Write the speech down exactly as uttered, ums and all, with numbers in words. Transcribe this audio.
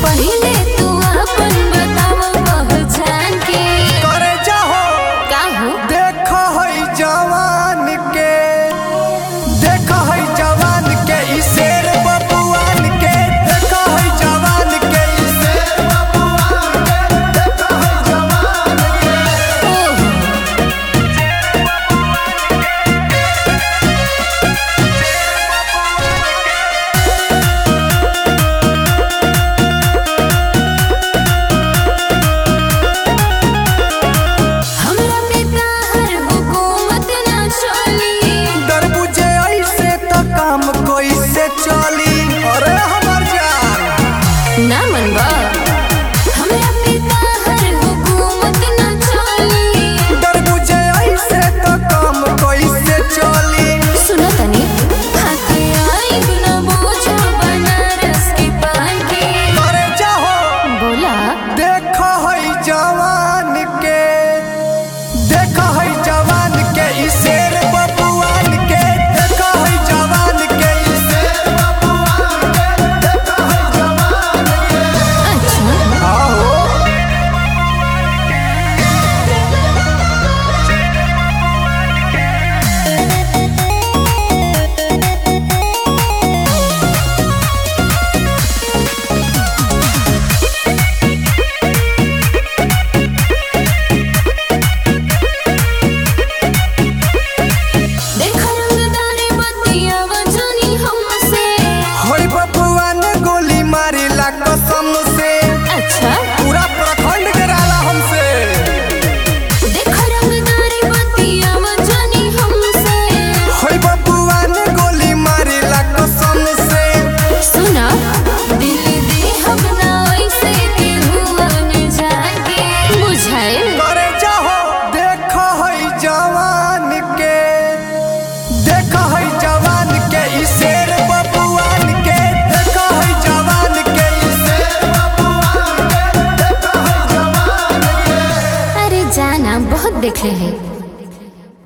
पहिले तू अपन बताओ पहचान के करे जाहो का हो देख है जवान के देख है जवान के ई शेर बबुआन के देख है जवान के ई शेर बबुआन के देख है जवान के ओहो हमरा पे कहर हुकूमत ना चली डर बुझे ऐसे तो काम कैसे चली अरे हमर जान ना मनबा हमरा पे कहर हुकूमत ना चली डर बुझे ऐसे तो काम कैसे चली सुनो तनी हाथ आई बिना बोझा बनारस के पान के करे जाहो बोला देख है जवान के देख है जवान के ई शेर बबुआन के देख है जवान के ई शेर बबुआन के देख है जवान के अच्छा आहो देख रंगदारी बतिया वजनी हमसे होई बबुआन गोली मारिला कसम से अच्छा पूरा प्रखंड डराला हमसे देख रंगदारी बतिया वजनी हमसे होई बबुआन गोली मारिला कसम से सुना दिल दे हम ना ऐसे के हुआ न जाके बुझाए करे जाहो देख है जवान के देख है जवान के ई शेर बबुआन के देख है जवान के ई शेर बबुआन के देख है जवान के अरे जाना बहुत देखे हैं।